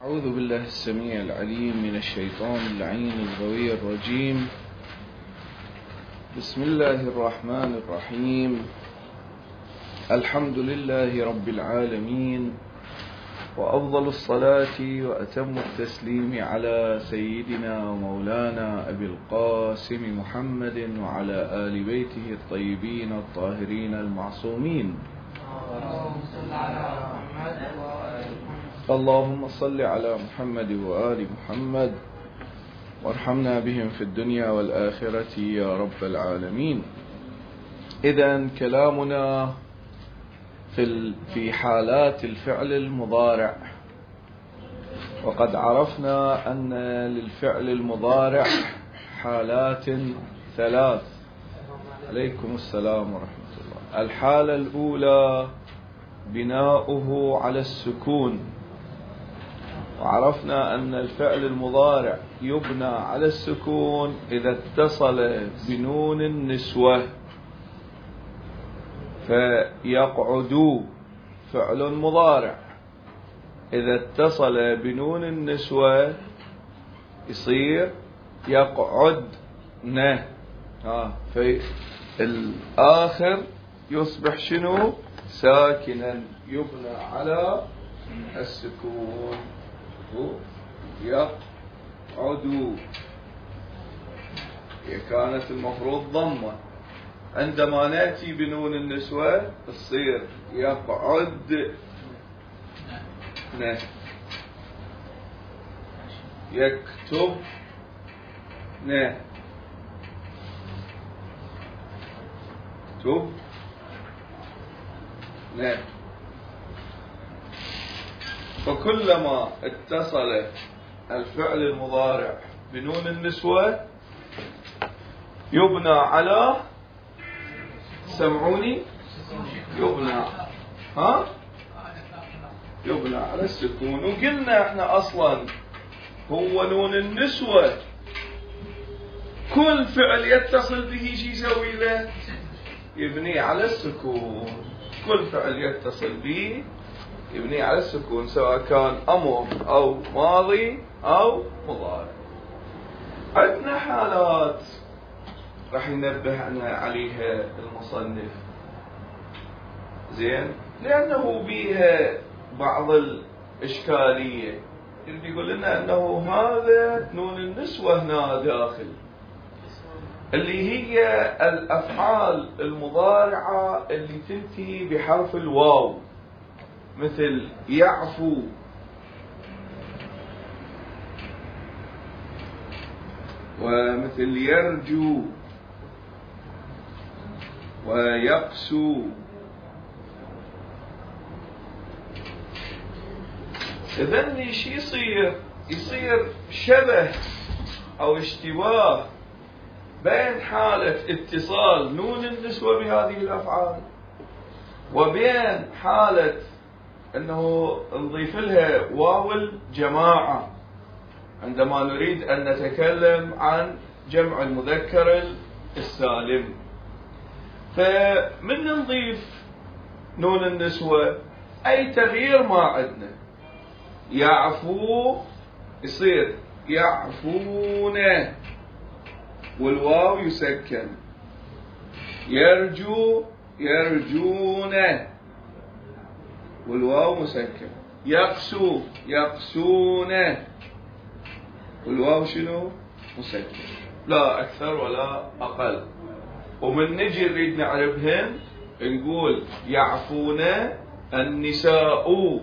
أعوذ بالله السميع العليم من الشيطان اللعين الغوي الرجيم. بسم الله الرحمن الرحيم. الحمد لله رب العالمين، وأفضل الصلاة وأتم التسليم على سيدنا ومولانا أبي القاسم محمد وعلى آل بيته الطيبين الطاهرين المعصومين. اللهم صل على محمد وآل محمد وارحمنا بهم في الدنيا والآخرة يا رب العالمين. إذن كلامنا في حالات الفعل المضارع، وقد عرفنا أن للفعل المضارع حالات ثلاث. عليكم السلام ورحمة الله. الحالة الأولى بناؤه على السكون، وعرفنا أن الفعل المضارع يبنى على السكون إذا اتصل بنون النسوة، فيقعد فعل مضارع إذا اتصل بنون النسوة يصير يقعدن، في الآخر يصبح شنو؟ ساكنا يبنى على السكون. يقعد هي كانت المفروض ضمة، عندما نأتي بنون النسوة تصير يقعد، يكتب، كتب، فكلما اتصل الفعل المضارع بنون النسوة يبنى على، سمعوني، يبنى على السكون. وقلنا احنا اصلا هو نون النسوة كل فعل يتصل به شي يسوي له؟ يبني على السكون. كل فعل يتصل به يبني على السكون، سواء كان أمر أو ماضي أو مضارع. عندنا حالات راح ينبهنا عليها المصنف، زين، لأنه بيها بعض الإشكالية. يقول لنا أنه هذا نون النسوة هنا داخل، اللي هي الأفعال المضارعة اللي تنتهي بحرف الواو، مثل يعفو، ومثل يرجو، ويقسو. إذن ليش يصير شبه أو اشتباه بين حالة اتصال نون النسوة بهذه الأفعال وبين حالة أنه نضيف لها واو الجماعة عندما نريد أن نتكلم عن جمع المذكر السالم. فمن نضيف نون النسوة أي تغيير ما عندنا. يعفو يصير يعفون والواو يسكن. يرجو يرجون والواو مسكن. يقسو يقسون والواو شنو؟ مسكن، لا أكثر ولا أقل. ومن نجي نريد نعرفهن نقول يعفون النساء،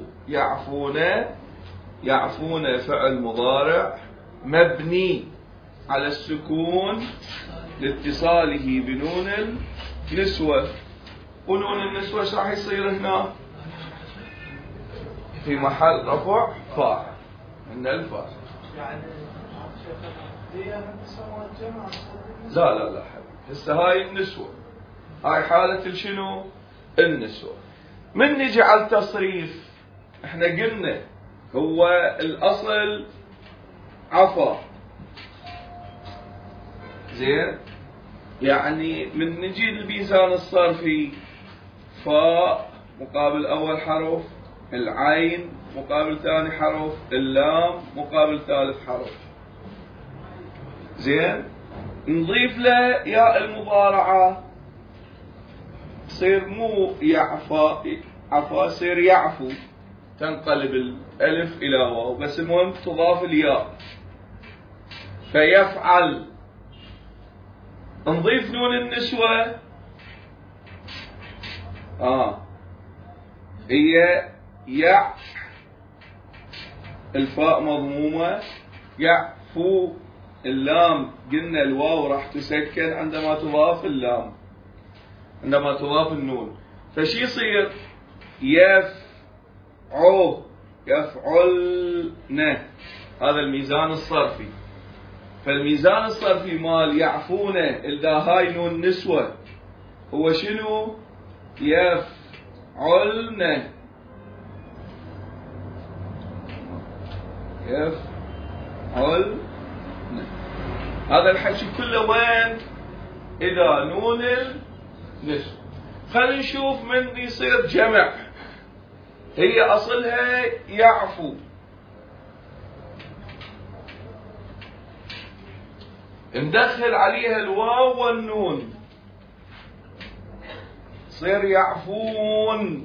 يعفون فعل مضارع مبني على السكون لاتصاله بنون النسوة. ونون النسوة ايش راح يصير هنا؟ في محل رفع فاعل من الفاعل. لا هسه هاي النسوة، هاي حالة الشنو؟ النسوة. من نجي على التصريف احنا قلنا هو الأصل عفا، زين، يعني من نجي الميزان الصرفي فاء مقابل أول حرف العين مقابل ثاني حرف، اللام مقابل ثالث حرف. زين، نضيف له ياء المضارعة، تصير مو يعفى، يصير يعفو، تنقلب الألف إلى واو، بس المهم تضاف الياء، فيفعل. نضيف نون النسوة، هي يع، الفاء مضمومة، يعفو، اللام قلنا الواو راح تسكن عندما تضاف اللام، عندما تضاف النون، فشي يصير يفعو، يفعلن، هذا الميزان الصرفي. فالميزان الصرفي مال يعفون إذا هاي نون نسوة هو شنو؟ يفعلن، يفعلن. هذا الحكي كله وين؟ إذا نون النسوة. خلينا نشوف من يصير جمع، هي أصلها يعفو، ندخل عليها الواو والنون، صير يعفون.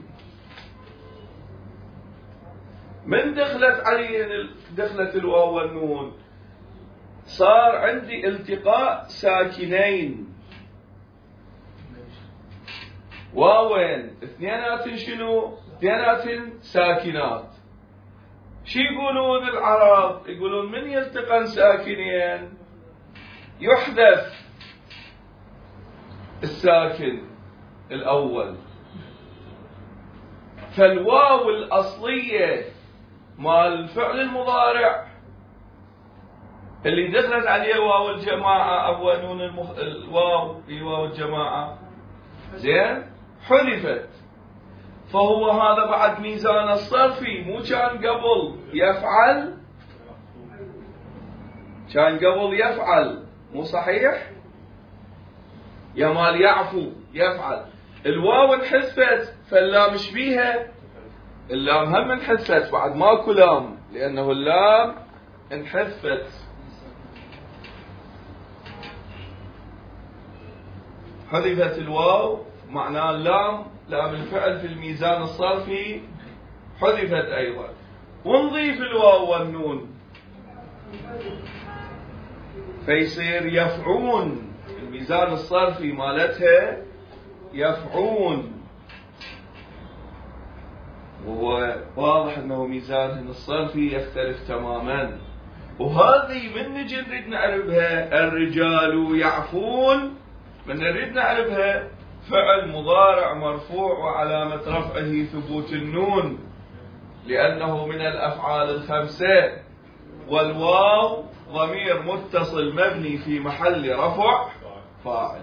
من دخلت الواو والنون، صار عندي التقاء ساكنين، واوين اثنينات شنو؟ اثنينات ساكنات. شو يقولون العرب؟ يقولون من يلتقن ساكنين يحذف الساكن الأول، فالواو الأصلية مال الفعل المضارع اللي دخلت عليه واو الجماعة أو نون الواو في واو الجماعة، زين، حذفت. فهو هذا بعد ميزان الصرفي، مو كان قبل يفعل، كان قبل يفعل، مو صحيح؟ يا مال يعفو يفعل، الواو انحذفت، فاللام ايش بيها؟ اللام هم انحذفت، بعد ماكو لام لأنه اللام انحذفت. حذفت الواو معناه اللام، لام الفعل في الميزان الصرفي حذفت أيضا. ونضيف الواو والنون فيصير يفعون، الميزان الصرفي مالتها يفعون، وهو واضح أنه ميزانهن الصرفي يختلف تماما. وهذه من نجي نريد نعرفها، الرجال يعفون، من نريد نعرفها فعل مضارع مرفوع وعلامة رفعه ثبوت النون لأنه من الأفعال الخمسة، والواو ضمير متصل مبني في محل رفع فاعل.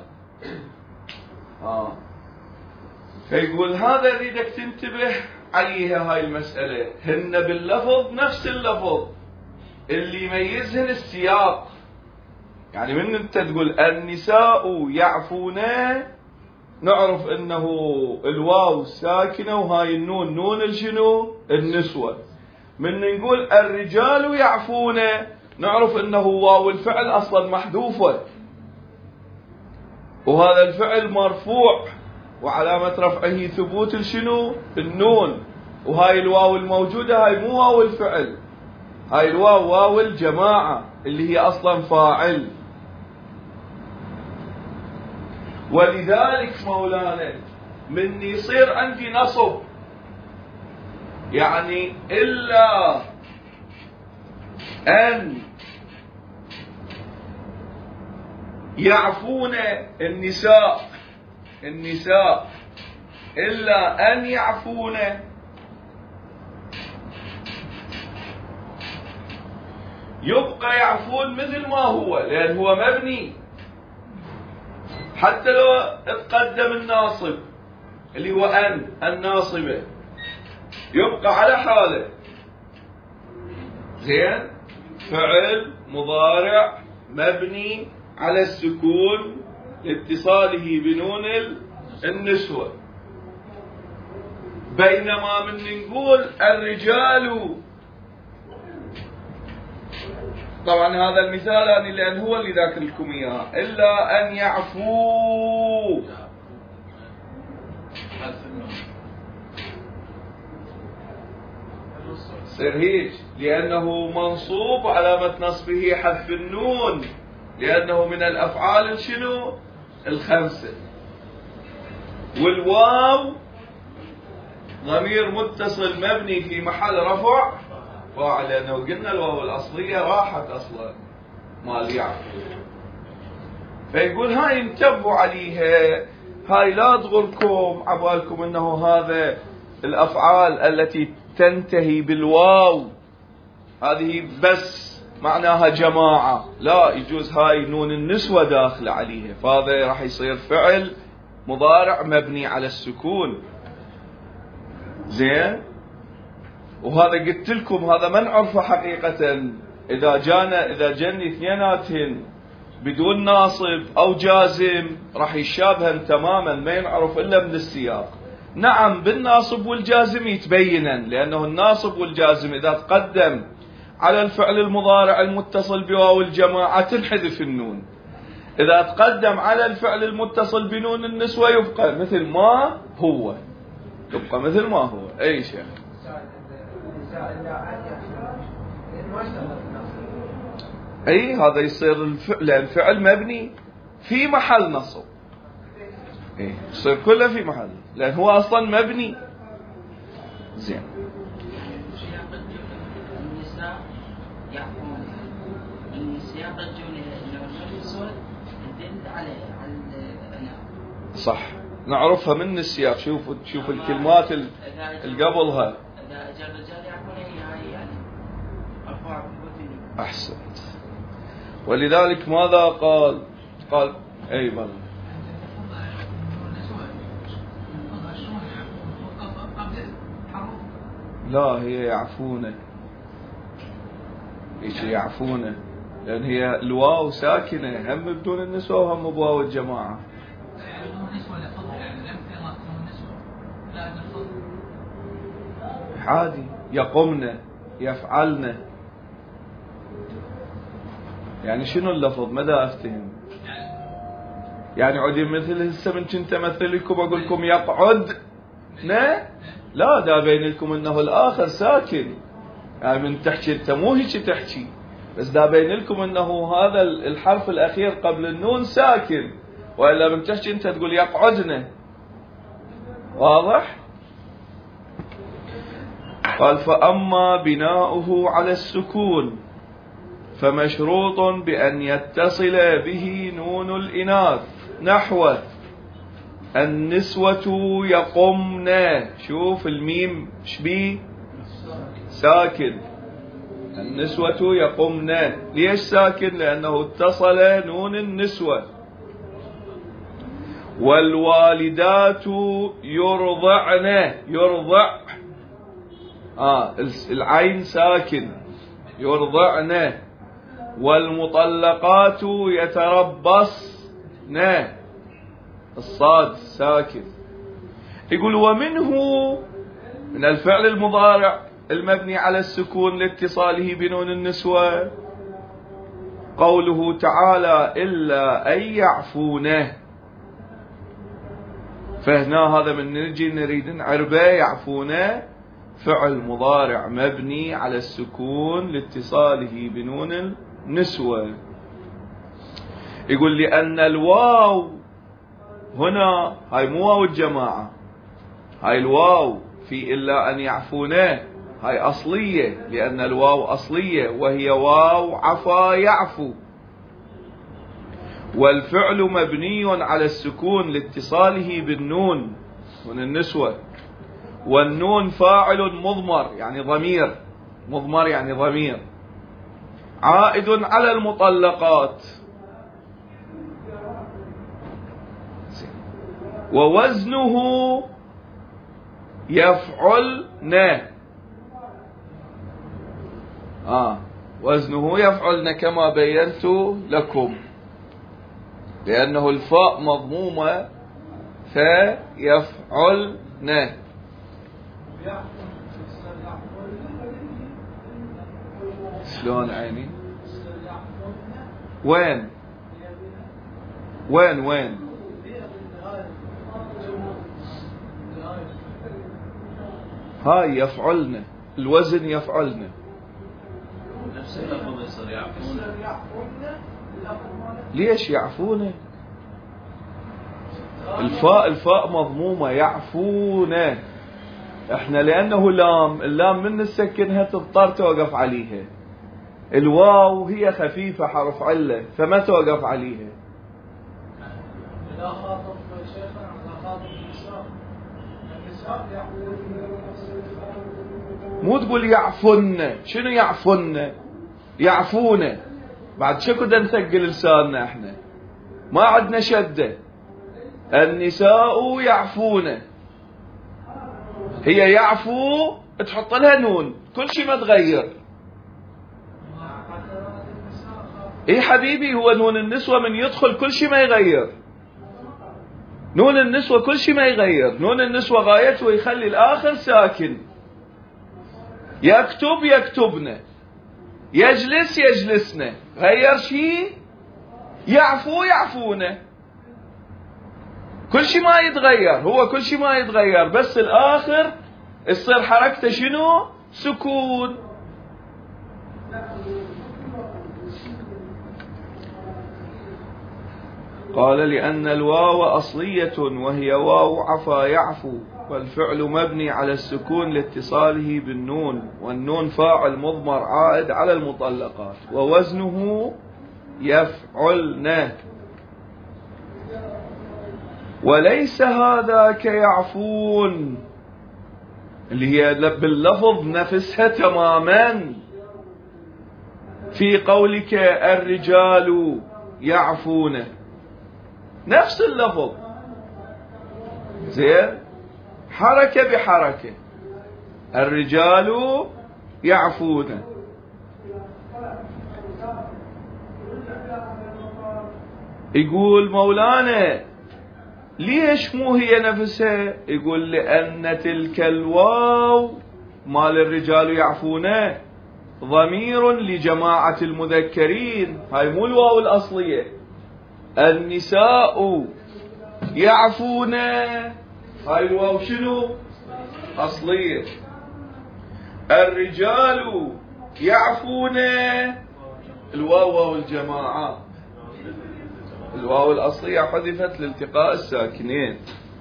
فيقول هذا اريدك تنتبه عليها، هاي المسألة هن باللفظ نفس اللفظ، اللي يميزهن السياق. يعني من انت تقول النساء يعفون نعرف انه الواو ساكنة وهاي النون نون الشنو؟ النسوة. من نقول الرجال يعفون نعرف انه واو الفعل اصلا محذوفة، وهذا الفعل مرفوع وعلامة رفعه ثبوت الشنو؟ النون. وهاي الواو الموجودة هاي مو واو الفعل، هاي الواو واو الجماعة اللي هي اصلا فاعل. ولذلك مولانا من يصير عندي نصب، يعني إلا أن يعفون النساء إلا أن يعفون، يبقى يعفون مثل ما هو، لأن هو مبني حتى لو اتقدم الناصب اللي هو أن الناصبة يبقى على حاله. زين، فعل مضارع مبني على السكون لاتصاله بنون النسوة. بينما من نقول الرجال، طبعا هذا المثال يعني لأن هو اللي ذاكر لكم إياه، إلا أن يعفو. يصير هيك لأنه منصوب علامة نصبه حذف النون، لأنه من الأفعال شنو؟ الخمسة. والواو ضمير متصل مبني في محل رفع فاعل، لأنه قلنا الواو الأصلية راحت أصلا مال يعفو. فيقول هاي انتبهوا عليها، هاي لا تغركم عبالكم انه هذا الافعال التي تنتهي بالواو هذه بس معناها جماعة، لا، يجوز هاي نون النسوة داخلة عليها، فهذا راح يصير فعل مضارع مبني على السكون. زين، وهذا قلت لكم هذا ما نعرفه حقيقة. إذا جاني اثنيناتهن بدون ناصب أو جازم راح يشابهن تماما، ما ينعرف إلا من السياق. نعم بالناصب والجازم يتبينن، لأنه الناصب والجازم إذا تقدم على الفعل المضارع المتصل بواو الجماعة تنحذف النون، إذا تقدم على الفعل المتصل بنون النسوة يبقى مثل ما هو، يبقى مثل ما هو. أي شيء أي هذا يصير الفعل مبني في محل نصب، إيه يصير كله في محل لأن هو أصلا مبني. زين، النساء يعفون، سياق الجملة إنه النسوة تدل على صح، نعرفها من السياق. شوف الكلمات اللي قبلها. إذا أجى الرجال يعفون يعني أرفع بوتني. أحسنت. ولذلك ماذا قال أي بل لا، هي يعفونه، ايش يعفونه؟ لأن هي الواو ساكنة هم بدون النسوة وهم بواو الجماعة. عادي، يقمن يفعلن، يعني شنو اللفظ؟ ماذا أفتهم؟ يعني عودي مثل هسه من كنت أمثل لكم أقول لكم يقعد لا، دا بين لكم انه الاخر ساكن، يعني من تحكي انت مو هيك تحكي، بس دا بين لكم انه هذا الحرف الاخير قبل النون ساكن، والا من تحكي انت تقول يقعدنا. واضح؟ قال فاما بناؤه على السكون فمشروط بان يتصل به نون الاناث نحو النسوة يقمن. شوف الميم شبيه ساكن، النسوة يقمن. ليش ساكن؟ لأنه اتصل نون النسوة. والوالدات يرضعن، يرضع العين ساكن يرضعن. والمطلقات يتربصن، الصاد ساكن. يقول ومنه من الفعل المضارع المبني على السكون لاتصاله بنون النسوة قوله تعالى إلا أن يعفونه. فهنا هذا من نجي نريد نعربه، يعفونه فعل مضارع مبني على السكون لاتصاله بنون النسوة. يقول لأن الواو هنا هاي مو واو الجماعة، هاي الواو في إلا أن يعفونه هاي أصلية، لأن الواو أصلية وهي واو عفا يعفو، والفعل مبني على السكون لاتصاله بالنون من النسوة، والنون فاعل مضمر يعني ضمير، مضمر يعني ضمير عائد على المطلقات، ووزنه يفعلن. وزنه يفعلن كما بينت لكم، لأنه الفاء مضمومة فيفعلن. شلون عيني؟ وين؟ وين وين؟ هاي يفعلن، الوزن يفعلن. نفس اللفظ يصير يعفون. ليش يعفون؟ الفاء مضمومة، يعفون. احنا لانه اللام من نسكنها تضطر توقف عليها. الواو هي خفيفة حرف علة فما توقف عليها. إذا خاطب شيخنا إذا خاطب النساء مو تقول يعفن. شنو يعفن؟ يعفون. بعد شكو دا نثقل لساننا احنا؟ ما عندنا شدة. النساء يعفون. هي يعفو تحط لها نون كل شيء ما تغير. اي حبيبي، هو نون النسوة من يدخل كل شيء ما يغير. نون النسوة كل شيء ما يغير. نون النسوة غايته يخلي الآخر ساكن. يكتب يكتبن، يجلس يجلسن. غير شيء يعفو يعفون. كل شيء ما يتغير. هو كل شيء ما يتغير بس الآخر يصير حركته شنو؟ سكون. قال لأن الواو أصلية وهي واو عفا يعفو، والفعل مبني على السكون لاتصاله بالنون، والنون فاعل مضمر عائد على المطلقات، ووزنه يفعلن. وليس هذا كيعفون اللي هي باللفظ نفسها تماما في قولك الرجال يعفون، نفس اللفظ زين، حركة بحركة. الرجال يعفون. يقول مولانا ليش مو هي نفسها؟ يقول لأن تلك الواو مال الرجال يعفون ضمير لجماعة المذكرين، هاي مو الواو الأصلية. النساء يعفون، هاي الواو شنو؟ أصلية. الرجال يعفون، الواو واو الجماعة. الواو الأصلية حذفت لالتقاء الساكنين.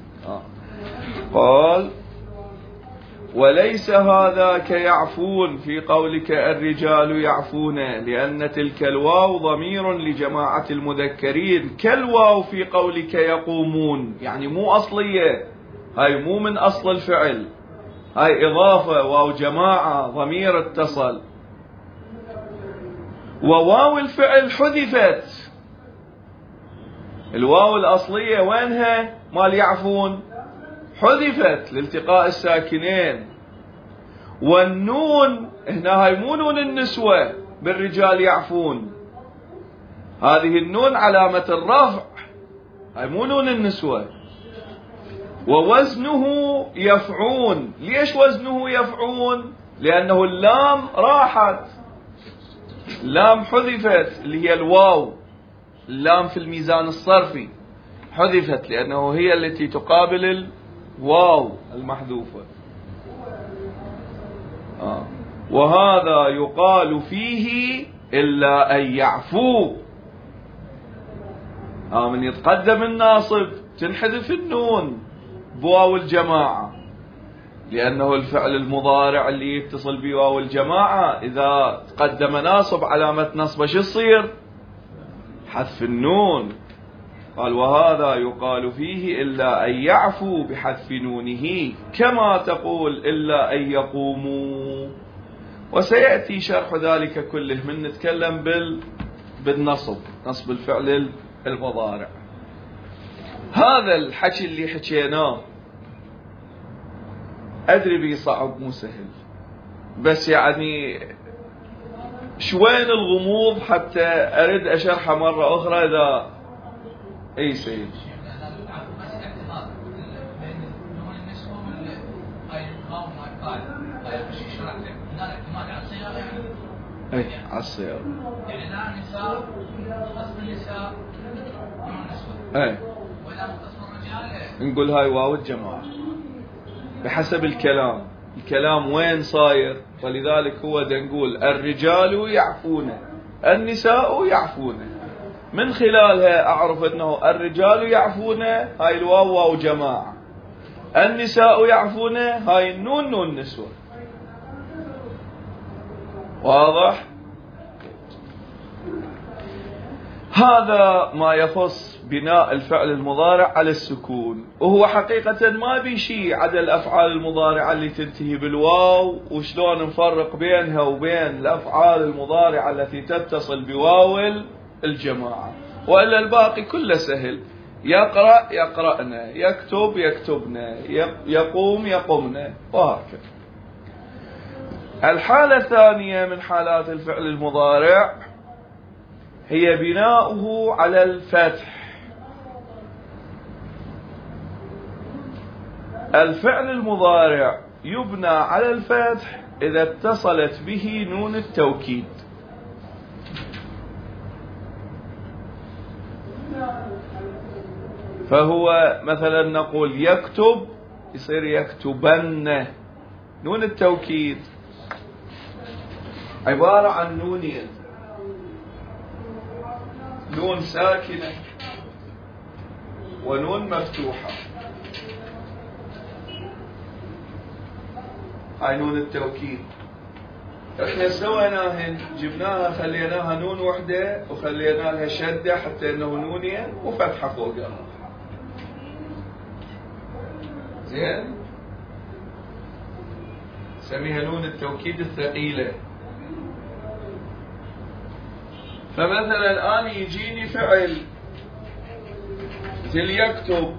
قال وليس هذا كيعفون في قولك الرجال يعفون، لأن تلك الواو ضمير لجماعة المذكرين، كالواو في قولك يقومون، يعني مو أصلية، هاي مو من أصل الفعل، هاي إضافة، واو جماعة ضمير اتصل. وواو الفعل حذفت. الواو الأصلية وينها؟ مال يعفون حذفت لالتقاء الساكنين. والنون هنا هاي مو نون النسوة بالرجال يعفون، هذه النون علامة الرفع، هاي مو نون النسوة. ووزنه يفعون. ليش وزنه يفعون؟ لأنه اللام راحت، اللام حذفت اللي هي الواو، اللام في الميزان الصرفي حذفت لأنه هي التي تقابل الواو المحذوفة. وهذا يقال فيه إلا أن يعفو. من يتقدم الناصب تنحذف النون بواو الجماعة، لأنه الفعل المضارع اللي يتصل بواو الجماعة إذا تقدم ناصب علامة نصبه شو يصير؟ حذف النون. قال وهذا يقال فيه إلا أن يعفو بحذف نونه، كما تقول إلا أن يقوموا. وسيأتي شرح ذلك كله من نتكلم بالنصب، نصب الفعل المضارع. هذا الحكي اللي حكيناه أدري بي صعب مو سهل، بس يعني شوين الغموض حتى أريد أشرحه مرة أخرى إذا أي سيد. اي على الصيغة. يعني لا نساء قسم النساء نون نسوة. اي ولا قسم الرجال نقول هاي واو الجماعة بحسب الكلام. الكلام وين صاير؟ ولذلك هو دا نقول الرجال يعفون النساء يعفون. من خلالها أعرف أنه الرجال يعفون هاي الواو واو جماعة، النساء يعفون هاي النون نون نسوة. واضح؟ هذا ما يخص بناء الفعل المضارع على السكون، وهو حقيقة ما بشيء عدا الأفعال المضارعة اللي تنتهي بالواو، وشلون نفرق بينها وبين الأفعال المضارعة التي تتصل بواو الجماعة. وإلا الباقي كله سهل. يقرأ يقرأنا، يكتب يكتبنا، يقوم يقومنا، وهكذا. الحالة الثانية من حالات الفعل المضارع هي بناؤه على الفتح. الفعل المضارع يبنى على الفتح إذا اتصلت به نون التوكيد. فهو مثلا نقول يكتب يصير يكتبن. نون التوكيد عبارة عن نونين، نون ساكنة ونون مفتوحة. هاي نون التوكيد. احنا سويناهن، جبناها خليناها نون وحدة وخلينا لها شدة حتى انه نونين وفتحة فوقها. زين؟ سميها نون التوكيد الثقيلة. فمثلا الآن يجيني فعل مثل يكتب،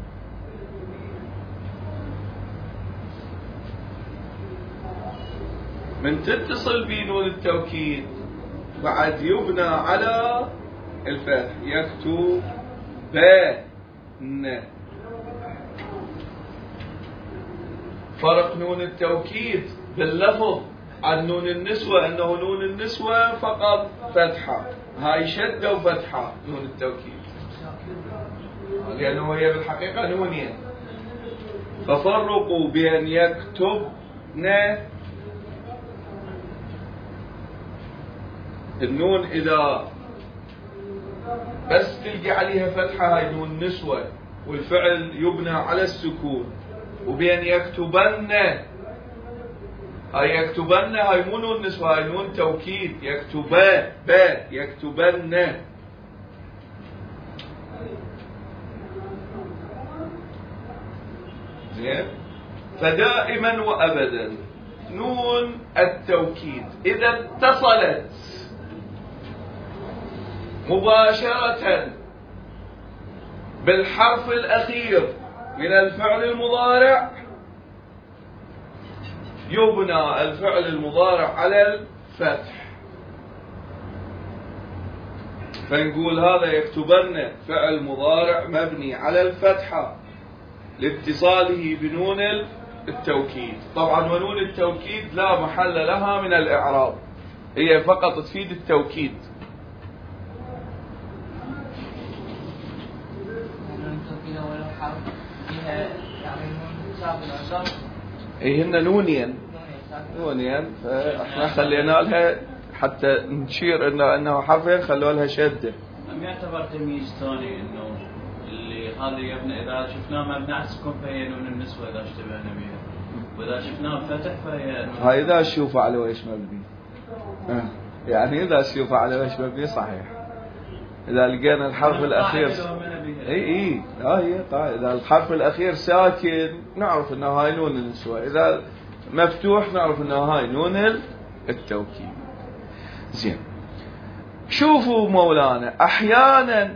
من تتصل بنون التوكيد بعد يبنى على الفتح. يكتب بن. فرق نون التوكيد باللفظ عن نون النسوة أنه نون النسوة فقط فتحة، هاي شدة وفتحة نون التوكيد، لأنه هي بالحقيقة نونين. ففرقوا بين يكتبن، النون إذا بس تلقي عليها فتحة هاي نون نسوة والفعل يبنى على السكون، وبين يكتبن هاي يكتبن هاي مو نون نسوة، هاي نون توكيد. يكتبا با يكتبن. زين؟ فدائما وابدا نون التوكيد اذا اتصلت مباشرة بالحرف الاخير من الفعل المضارع يبنى الفعل المضارع على الفتح. فنقول هذا يكتبن فعل مضارع مبني على الفتحة لاتصاله بنون التوكيد. طبعا ونون التوكيد لا محل لها من الإعراب، هي فقط تفيد التوكيد. هن نونين فاحنا خلينا لها حتى نشير انه حرفين خلوا لها شده. أم يعتبر تمييز ثاني انه اللي هذا يبنى اذا شفناه مبني على السكون فهي نون النسوة اذا اشتبهنا بها، واذا شفناه فتح فهي نون. هاي اذا تشوفه على ويش مبني، يعني اذا تشوفه على ويش مبني صحيح. اذا لقينا الحرف الاخير اي هي قاعدة. اذا الحرف الاخير ساكن نعرف انه هاي نون النسوة، اذا مفتوح نعرف انه هاي نون التوكيد. زين، شوفوا مولانا احيانا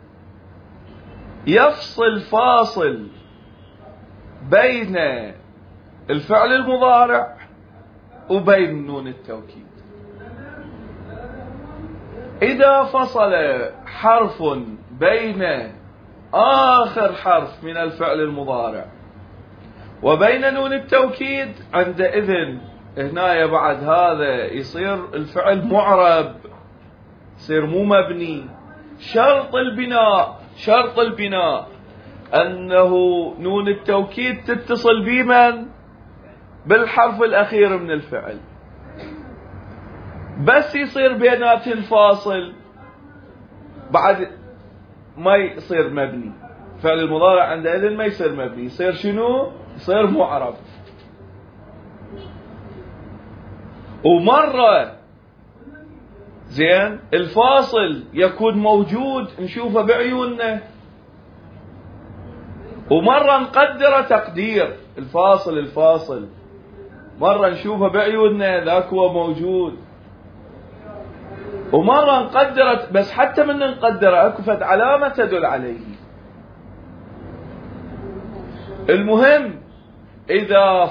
يفصل فاصل بين الفعل المضارع وبين نون التوكيد. إذا فصل حرف بين آخر حرف من الفعل المضارع وبين نون التوكيد عندئذ هنا بعد هذا يصير الفعل معرب، يصير مو مبني. شرط البناء أنه نون التوكيد تتصل بمن؟ بالحرف الأخير من الفعل. بس يصير بيناتهن فاصل بعد ما يصير مبني. فعل المضارع عندئذ ما يصير مبني، يصير شنو؟ يصير معرب. ومرة زين الفاصل يكون موجود نشوفه بعيوننا، ومرة نقدره تقدير الفاصل مرة نشوفه بعيوننا ذاك هو موجود، ومرة نقدره بس حتى من نقدره اكو فد علامة تدل عليه. المهم إذا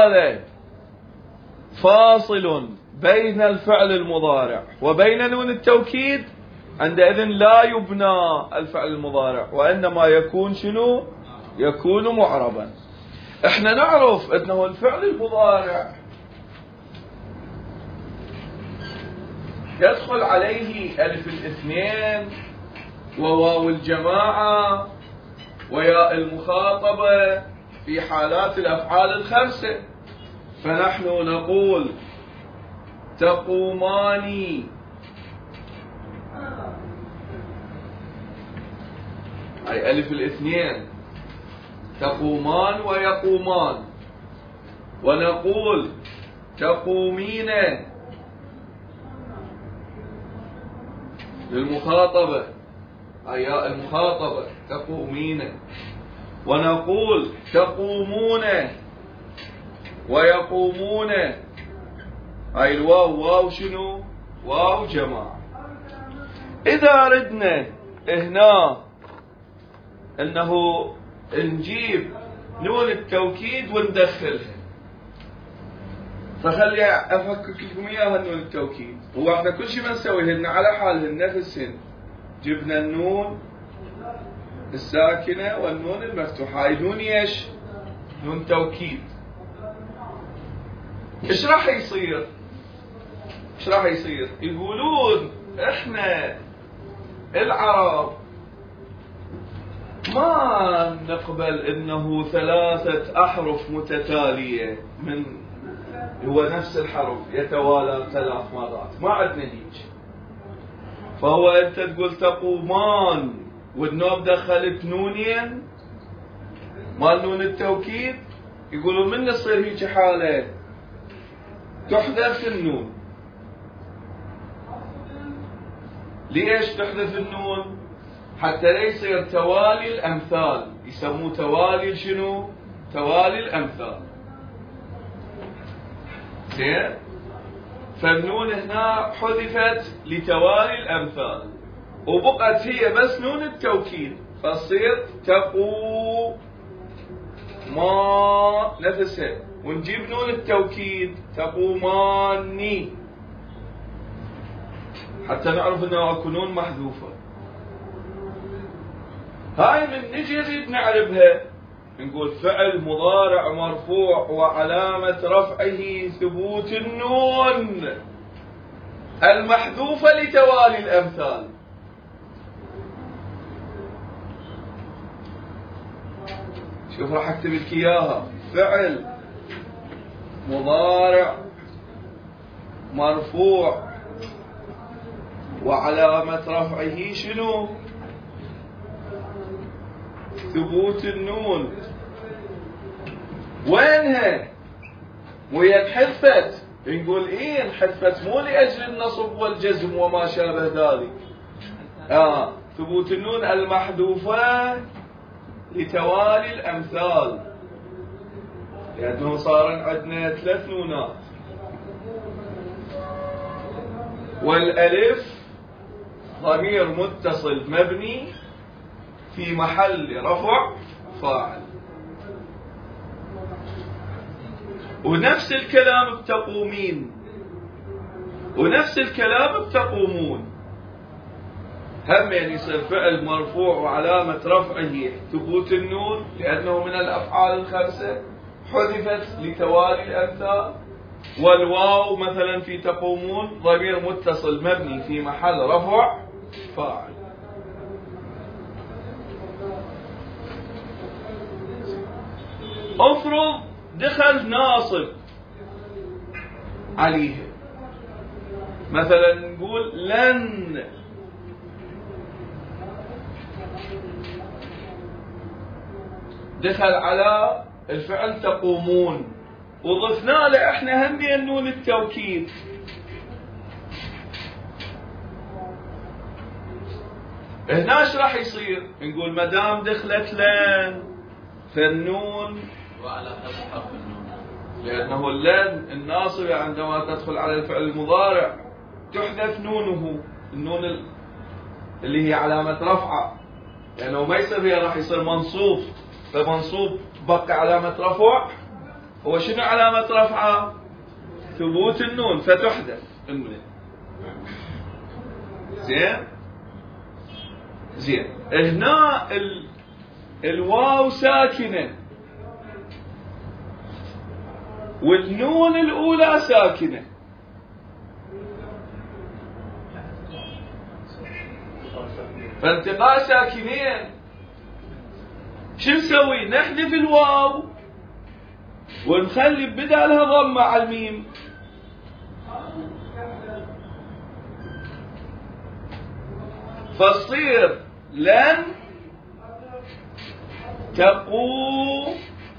فاصل بين الفعل المضارع وبين نون التوكيد عندئذ لا يبنى الفعل المضارع، وإنما يكون شنو؟ يكون معربا. احنا نعرف انه الفعل المضارع يدخل عليه ألف الاثنين وواو الجماعة وياء المخاطبة في حالات الأفعال الخمسة. فنحن نقول تقومان، أي ألف الاثنين، تقومان ويقومان. ونقول تقومين للمخاطبة، أي ياء المخاطبة تقومين. ونقول تقومون ويقومون، أي الواو شنو؟ واو جماعة. إذا ردنا هنا أنه نجيب نون التوكيد وندخلها، فخلي أفكك لكم إياها نون التوكيد. هو احنا كل شيء بنسويه هن على حالهن نفسهن، جبنا النون الساكنة والنون المفتوحة، هاي نون ايش؟ نون توكيد. ايش راح يصير؟ يقولون احنا العرب ما نقبل انه 3 أحرف متتالية من هو نفس الحرف يتوالى 3 مرات، ما عندنا هيك. فهو انت تقول تقومان والنوب دخلت نونين مال نون التوكيد، يقولون من تصير هيك حالة تحذف النون. ليش تحذف النون؟ حتى لا يصير توالي الأمثال، يسموه توالي شنو؟ توالي الأمثال. زين؟ فالنون هنا حذفت لتوالي الأمثال، وبقت هي بس نون التوكيد، فتصير تقو ما نفسها، ونجيب نون التوكيد تقوماني حتى نعرف انه اكو نون محذوفة. هاي من نجي نريد نعربها نقول فعل مضارع مرفوع وعلامة رفعه ثبوت النون المحذوفة لتوالي الأمثال. شوف راح اكتب لك اياها، فعل مضارع مرفوع وعلامة رفعه شنو؟ ثبوت النون. وينها؟ وهي انحذفت، نقول ايه انحذفت مو لاجل النصب والجزم وما شابه ذلك. ثبوت النون المحذوفة لتوالي الأمثال، لأنه صار عندنا 3 نونات. والألف ضمير متصل مبني في محل رفع فاعل. ونفس الكلام بتقومين، ونفس الكلام بتقومون. هم يعني يصير فعل مرفوع وعلامة رفعه ثبوت النون لأنه من الأفعال الخمسة، حذفت لتوالي الأمثال. والواو مثلا في تقومون ضمير متصل مبني في محل رفع فاعل. افرض دخل ناصب عليه، مثلا نقول لن، دخل على الفعل تقومون وضفنا له احنا هم نون التوكيد، هنا ايش راح يصير؟ نقول ما دام دخلت لن فالنون وعلى حرف النون، لأنه اللن الناصبة عندما تدخل على الفعل المضارع تحذف نونه، النون اللي هي علامة رفعة، لأنه ما يصير فيها راح يصير منصوب، فمنصوب بقى علامة رفع، هو شنو علامة رفعة؟ ثبوت النون، فتحذف النون. زين هنا الواو ساكنة والنون الأولى ساكنة، فالتقاء ساكنين شو نسوي؟ نحذف الواو ونخلي بدالها ضمة على الميم، فتصير لن تقوموا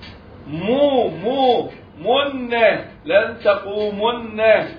من، لن تقومن.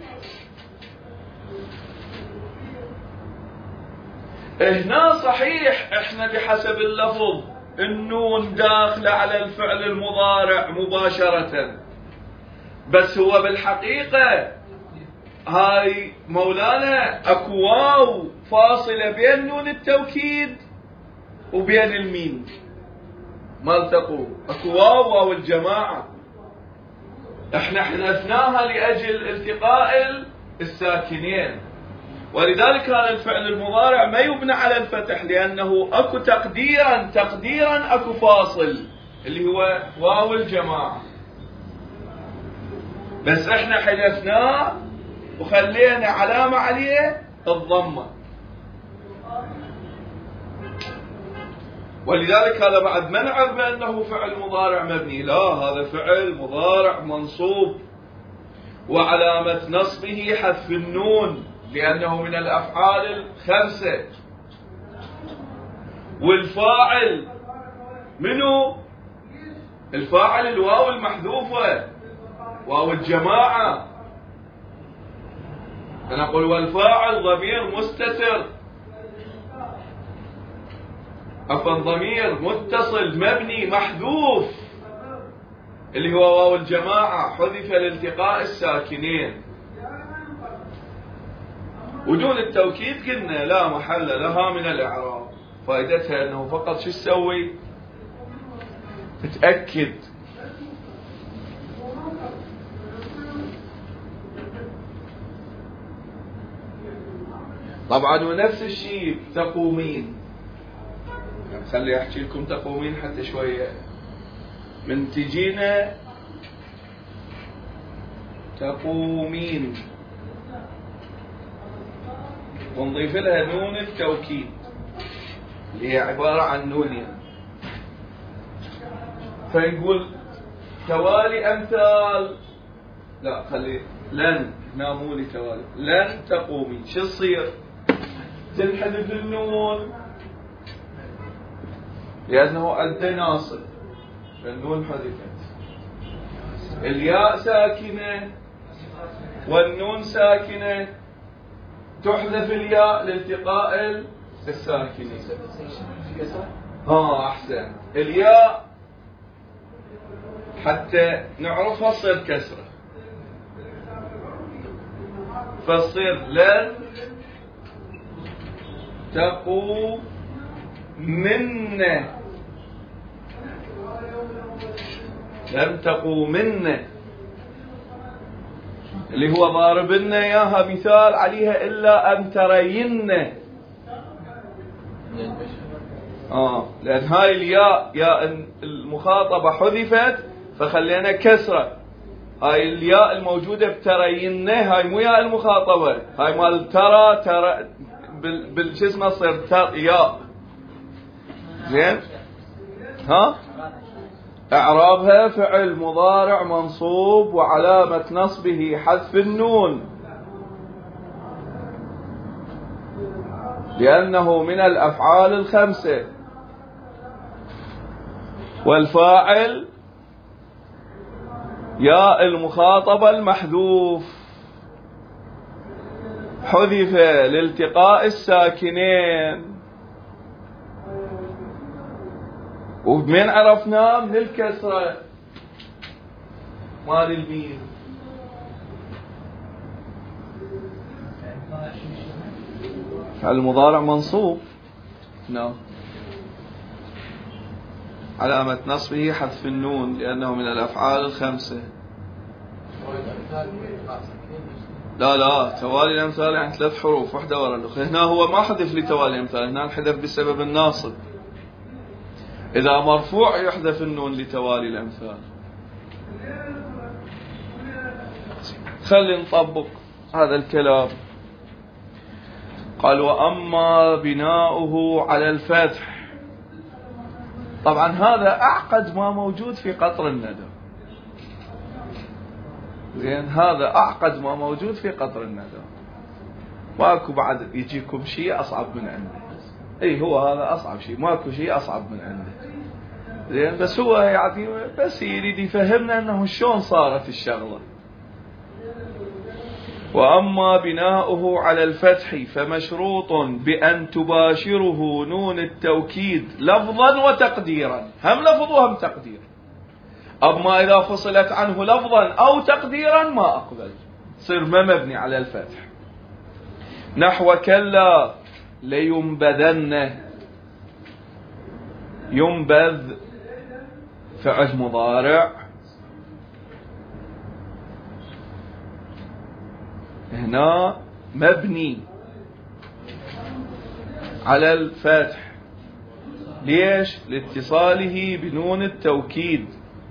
هنا صحيح احنا بحسب اللفظ النون داخله على الفعل المضارع مباشرة، بس هو بالحقيقة هاي مولانا اكو واو فاصلة بين نون التوكيد وبين الميم، ما التقوا، اكو واو الجماعة، احنا حذفناها لاجل التقاء الساكنين، ولذلك هذا الفعل المضارع ما يبنى على الفتح، لانه اكو تقديرا اكو فاصل اللي هو واو الجماعة، بس احنا حذفناه وخلينا علامة عليه الضمة، ولذلك هذا بعد ما نعرف بأنه فعل مضارع مبني، لا هذا فعل مضارع منصوب وعلامة نصبه حذف النون لأنه من الأفعال الخمسة، والفاعل منو؟ الفاعل الواو المحذوفة، واو الجماعة، أنا أقول والفاعل ضمير مستتر، عفوا ضمير متصل مبني محذوف اللي هو واو الجماعة، حذف لالتقاء الساكنين، ودون التوكيد قلنا لا محل لها من الإعراب، فائدتها أنه فقط شو تسوي؟ تتأكد. طبعا ونفس الشيء تقومين، خلي احكي لكم تقومين حتى شويه من تجينا تقومين ونضيف لها نون التوكيد اللي هي عباره عن نونين، فنقول توالي امثال، لا خلي لن، هنا مو لتوالي، لن تقومي، شو تصير؟ تنحذف النون لأنه أدى ناصب، فالنون حذفت، الياء ساكنة والنون ساكنة، تحذف الياء لالتقاء الساكنين. أحسن، الياء حتى نعرفها تصير كسرة، فتصير لن تقوم منا، لن تقومن اللي هو ضارب لنا اياها مثال عليها الا ان ترين، لان هاي الياء ياء المخاطبه حذفت فخلينا كسره، هاي الياء الموجودة بترين هاي مو ياء المخاطبة، هاي مال ترى بالجسم تصير ياء. زين ها اعرابها فعل مضارع منصوب وعلامة نصبه حذف النون لأنه من الأفعال الخمسة. والفاعل ياء المخاطبة المحذوف حذف لالتقاء الساكنين، ومن عرفناه من الكسرة مال الميم. فعل المضارع منصوب نعم علامة نصبه حذف النون لأنه من الأفعال الخمسة. لا توالي الأمثال يعني 3 حروف واحدة ورا الأخرى. هنا هو ما حذف لتوالي الأمثال، هنا الحذف بسبب الناصب. إذا مرفوع يحذف النون لتوالي الأمثال. خلي نطبق هذا الكلام. قال وأما بناؤه على الفتح. طبعا هذا أعقد ما موجود في قطر الندى. زين هذا أعقد ما موجود في قطر الندى، ماكو بعد يجيكم شيء أصعب من عنده. اي هو هذا أصعب شيء، ماكو شيء أصعب من عنده. زين بس هو يعني بس يريد يفهمنا أنه شلون صارت الشغلة. وأما بناؤه على الفتح فمشروط بأن تباشره نون التوكيد لفظا وتقديرا، هم لفظ وهم تقدير. أما إذا فصلت عنه لفظا أو تقديرا ما أقبل، صير ما مبني على الفتح. نحو كلا لينبذن، ينبذ فعل مضارع هنا مبني على الفتح. ليش؟ لاتصاله بنون التوكيد.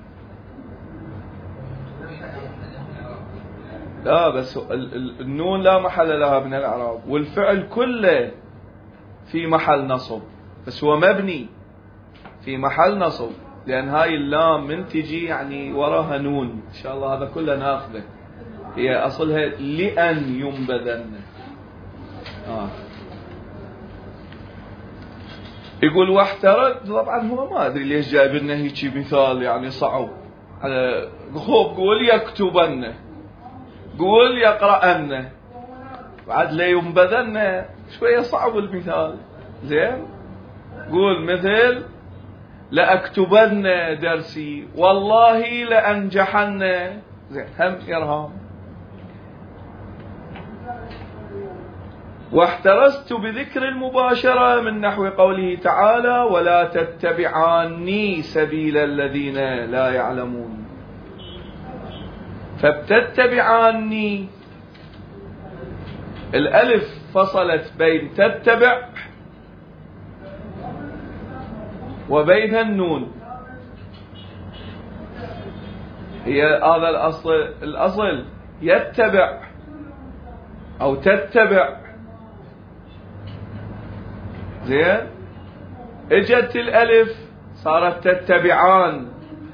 لا بس النون لا محل لها من الإعراب، والفعل كله في محل نصب، بس هو مبني في محل نصب لأن هاي اللام من تجي يعني وراها نون. إن شاء الله هذا كله ناخذه، هي أصلها لأن ينبذن. يقول واحترد. طبعا هو ما أدري ليش جايب لنا هيك مثال يعني صعب على خوب. قول يكتبن، قول يقرأن، بعد لا ينبذن شوية صعب المثال. زين قول مثل لأكتبن درسي، والله لأنجحن. زين هم يرهام. واحترزت بذكر المباشرة من نحو قوله تعالى ولا تتبعاني سبيل الذين لا يعلمون. فبتتبعاني الألف فصلت بين تتبع وبين النون. هي هذا الأصل يتبع أو تتبع. زين اجت الألف صارت تتبعان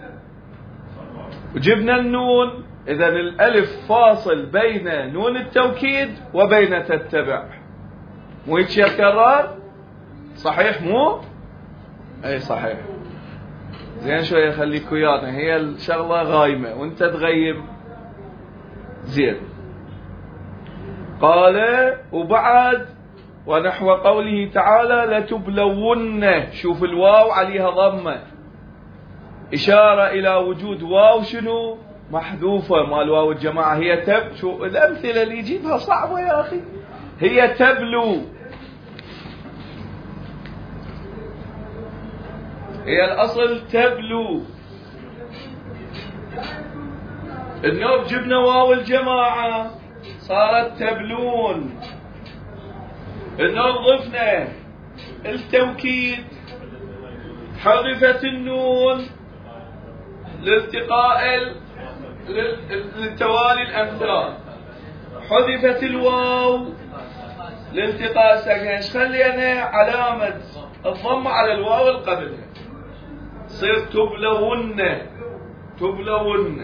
وجبنا النون، إذن الألف فاصل بين نون التوكيد وبين تتبع. مو هيك يكرر؟ صحيح مو؟ أي صحيح. زين شوية خليك ويانا، هي الشغلة غايمة وانت تغيم. زين قال وبعد ونحو قوله تعالى لتبلون. شوف الواو عليها ضمة، إشارة إلى وجود واو شنو محذوفة مال واو الجماعة. هي شو الأمثلة اللي يجيبها صعبة يا أخي. هي تبلو، هي الأصل تبلو. النوب جبنا واو الجماعة صارت تبلون. النوب ضفنا التوكيد حذفت النون لالتقاء لتوالي الأمثال. حذفت الواو لالتقاء الساكنين، ايش خلينا؟ علامة الضمة على الواو اللي قبلها، تصير تبلون. تبلون.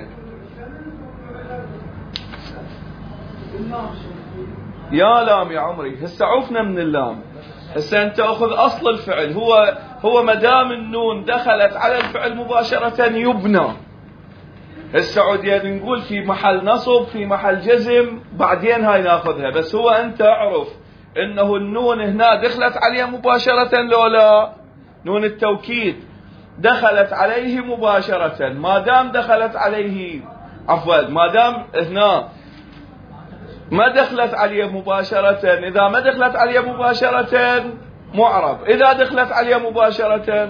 يا لام يا عمري، هسه عوفنا من اللام. هسه انت اخذ اصل الفعل، هو ما دام النون دخلت على الفعل مباشرة يبنى. هسه عود نقول في محل نصب في محل جزم، بعدين هاي ناخذها. بس هو انت اعرف انه النون هنا دخلت عليه مباشرة لو لا؟ نون التوكيد دخلت عليه مباشرة. ما دام دخلت عليه، عفوا، ما دام هنا ما دخلت عليه مباشرة، إذا ما دخلت عليه مباشرة معرب، إذا دخلت عليه مباشرة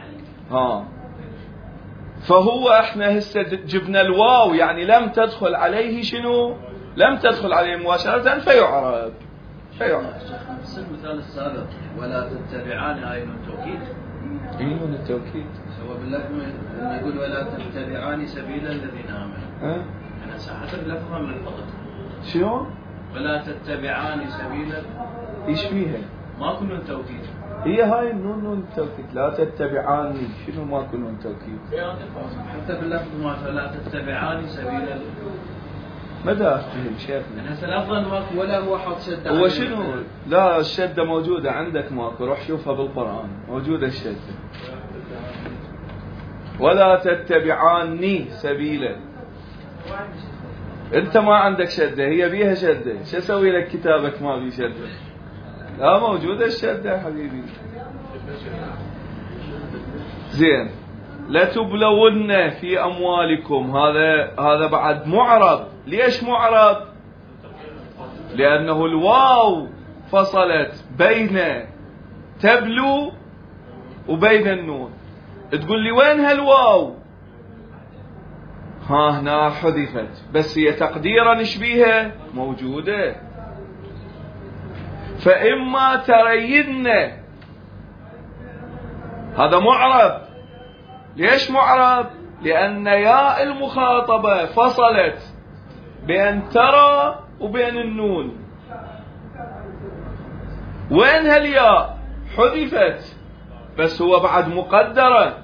فهو احنا هسه جبنا الواو، يعني لم تدخل عليه شنو؟ لم تدخل عليه مباشرة فيعرب. نفس المثال السابق، ولا تتبعان هاي من التوكيد. من التوكيد سواء باللفظ يقول ولا تتبعان سبيل الذين آمنوا. أنا ساحتر لفظا من فقط. شنو؟ ولا تتبعان سبيل. ايش فيها؟ ماكو نون توكيد. هي هاي النون نون التوكيد. لا تتبعاني، شنو ماكو نون توكيد؟ حتى باللفظ ما لا تتبعان سبيل. ماذا أفهم شيخنا؟ هسه لفظا ماكو ولا هو حاط شدة. هو شنو؟ لا، الشدة موجودة عندك ماكو، روح شوفها بالقرآن موجودة الشدة. ولا تتبعاني سبيلا. انت ما عندك شدة، هي بيها شدة، شو اسوي لك كتابك ما بيه شدة؟ لا موجودة الشدة يا حبيبي. زين. لتبلون في أموالكم، هذا بعد معرب. ليش معرب؟ لأنه الواو فصلت بين تبلو وبين النون. تقول لي وين هالواو؟ هنا حذفت، بس هي تقديرا ايش بيها؟ موجودة. فإما ترين، هذا معرب. ليش معرب؟ لأن ياء المخاطبة فصلت بين ترى وبين النون. وين هالياء؟ حذفت، بس هو بعد مقدرة.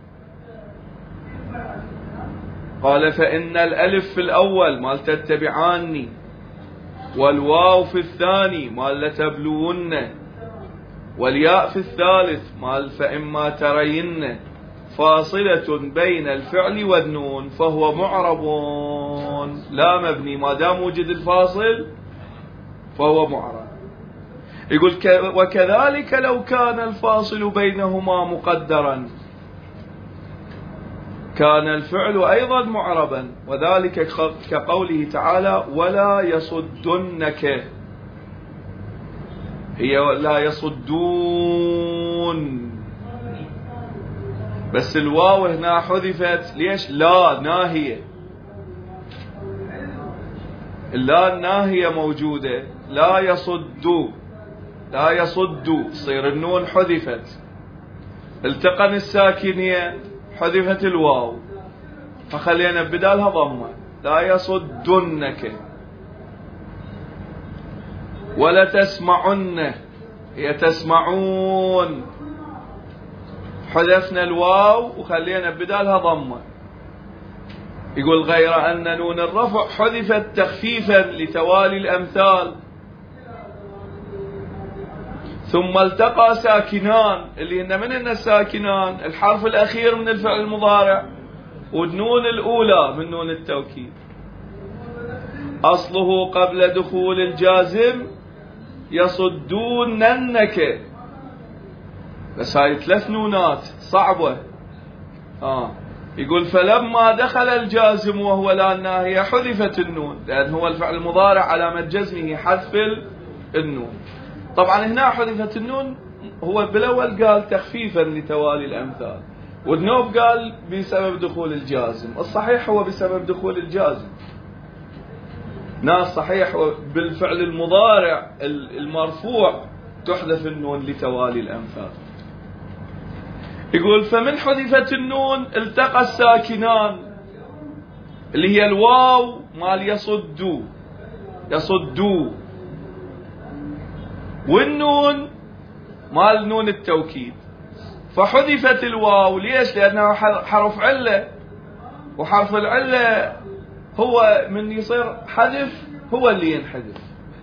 قال فإن الألف في الأول مال تتبعاني، والواو في الثاني مال لتبلون، والياء في الثالث مال فإما ترين فاصلة بين الفعل والنون، فهو معرب لا مبني. ما دام وجد الفاصل فهو معرب. يقول وكذلك لو كان الفاصل بينهما مقدرا كان الفعل أيضا معربا، وذلك كقوله تعالى ولا يصدنك. هي لا يصدون، بس الواو هنا حذفت. ليش؟ لا ناهية. اللا الناهية موجودة. لا يصدوا، لا يصدوا، تصير النون حذفت. التقن الساكنية حذفت الواو، فخلينا بدالها ضمة. لا يصدنك. ولا تسمعن، هي تسمعون، حذفنا الواو وخلينا بدالها ضمة. يقول غير أن نون الرفع حذفت تخفيفا لتوالي الأمثال، ثم التقى ساكنان، اللي هن من الساكنان؟ الحرف الأخير من الفعل المضارع والنون الأولى من نون التوكيد. أصله قبل دخول الجازم يصدوننك، بس هاي 3 نونات صعبة. يقول فلما دخل الجازم وهو لا الناهية حذفت النون، لأن هو الفعل المضارع علامة جزمه حذف النون. طبعا هنا حذفت النون، هو بالأول قال تخفيفا لتوالي الأمثال، والنوب قال بسبب دخول الجازم. الصحيح هو بسبب دخول الجازم. ناس صحيح بالفعل المضارع المرفوع تحذف النون لتوالي الأمثال. يقول فمن حذفت النون التقى الساكنان، اللي هي الواو مال يصدوا، والنون مال نون التوكيد. فحذفت الواو. ليش؟ لأنها حرف علة، وحرف العلة هو من يصير حذف هو اللي ينحذف.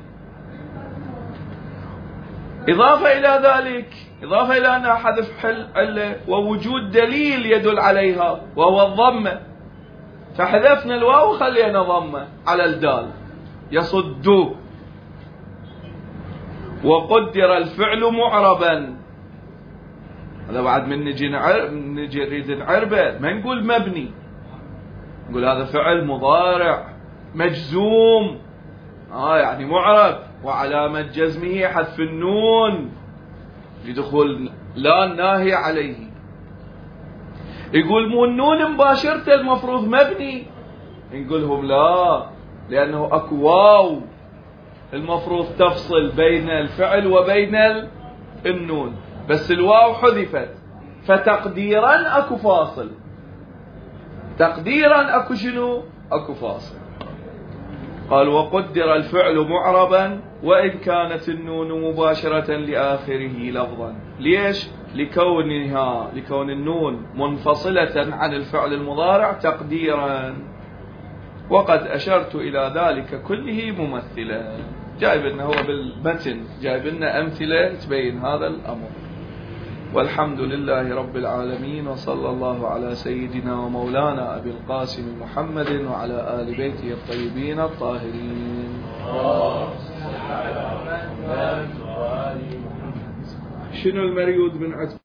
إضافة إلى أنها حذف علة ووجود دليل يدل عليها وهو الضمة، فحذفنا الواو وخلينا ضمة على الدال يصدوا. وقدر الفعل معربا. هذا بعد من نجي نريد نعربه، ما نقول مبني، نقول هذا فعل مضارع مجزوم، يعني معرب، وعلامة جزمه حذف النون لدخول لا الناهي عليه. يقول مو النون مباشرة المفروض مبني، نقولهم لا، لأنه أكو واو المفروض تفصل بين الفعل وبين النون، بس الواو حذفت، فتقديرا أكو فاصل، تقديرا أكو شنو؟ أكو فاصل. قال وقدر الفعل معربا وإن كانت النون مباشرة لآخره لفظا. ليش؟ لكون النون منفصلة عن الفعل المضارع تقديرا، وقد أشرت إلى ذلك كله ممثلا. جايب لنا هو بالمتن، جايب لنا أمثلة تبين هذا الأمر. والحمد لله رب العالمين، وصلى الله على سيدنا ومولانا أبي القاسم محمد وعلى آل بيته الطيبين الطاهرين. شنو المريود من عتب؟